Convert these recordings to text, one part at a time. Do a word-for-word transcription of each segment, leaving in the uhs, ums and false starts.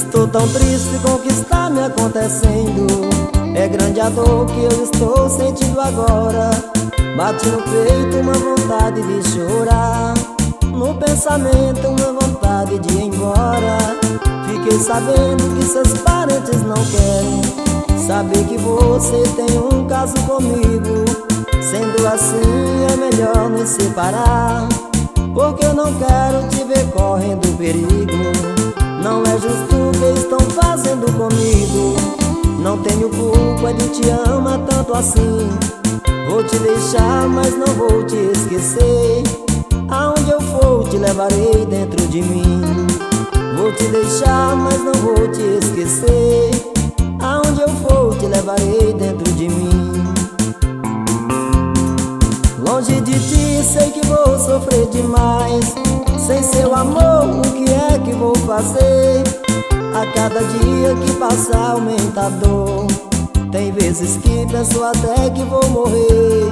Estou tão triste com o que está me acontecendo. É grande a dor que eu estou sentindo agora. Bate no peito uma vontade de chorar, no pensamento uma vontade de ir embora. Fiquei sabendo que seus parentes não querem saber que você tem um caso comigo. Sendo assim é melhor nos separar, porque eu não quero te ver correndo perigo. Não é justo o que estão fazendo comigo. Não tenho culpa de te amar tanto assim. Vou te deixar, mas não vou te esquecer. Aonde eu for te levarei dentro de mim. Vou te deixar, mas não vou te esquecer. Aonde eu for te levarei dentro de mim. Longe de ti sei que vou sofrer demais. Sem seu amor o que é que vou fazer? A cada dia que passa aumenta a dor. Tem vezes que penso até que vou morrer.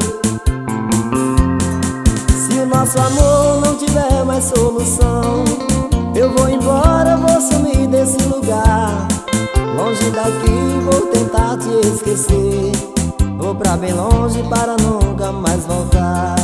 Se o nosso amor não tiver mais solução, eu vou embora, vou sumir desse lugar. Longe daqui vou tentar te esquecer. Vou pra bem longe para nunca mais voltar.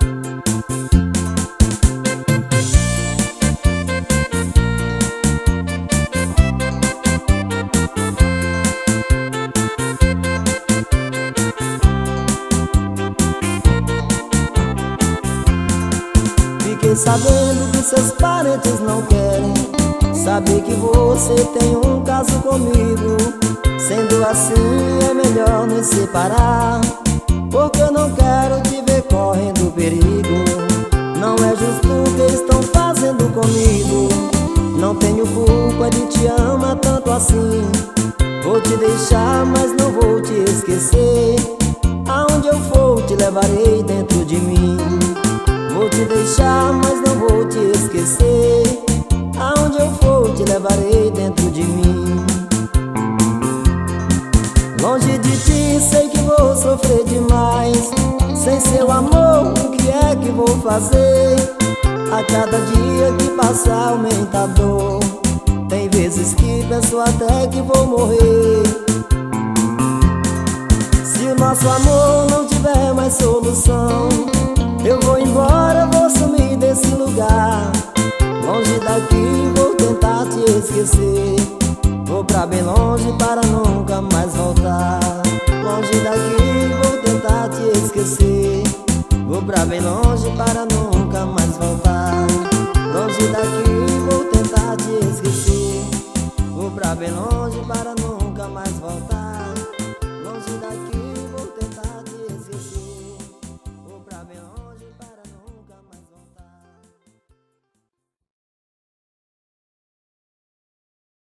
Fiquei sabendo que seus parentes não querem saber que você tem um caso comigo. Sendo assim é melhor nos separar, porque eu não quero te ver correndo perigo. Não é justo o que estão fazendo comigo. Não tenho culpa de te amar tanto assim. Vou te deixar, mas não vou te esquecer. Aonde eu for te levarei dentro de mim. Vou te deixar, mas não vou te esquecer. Aonde eu for te levarei dentro de mim. Longe de ti sei que vou sofrer demais. Sem seu amor o que é que vou fazer? A cada dia que passa aumenta a dor. Tem vezes que penso até que vou morrer. Se o nosso amor não tiver mais solução, eu vou embora, vou sumir desse lugar. Longe daqui vou tentar te esquecer. Vou pra bem longe para nunca mais voltar. Longe daqui vou tentar te esquecer. Vou pra bem longe para nunca mais voltar. Longe daqui vou tentar te esquecer. Vou pra bem longe.